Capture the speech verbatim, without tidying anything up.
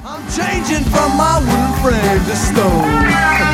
I'm changing from my wooden frame to stone.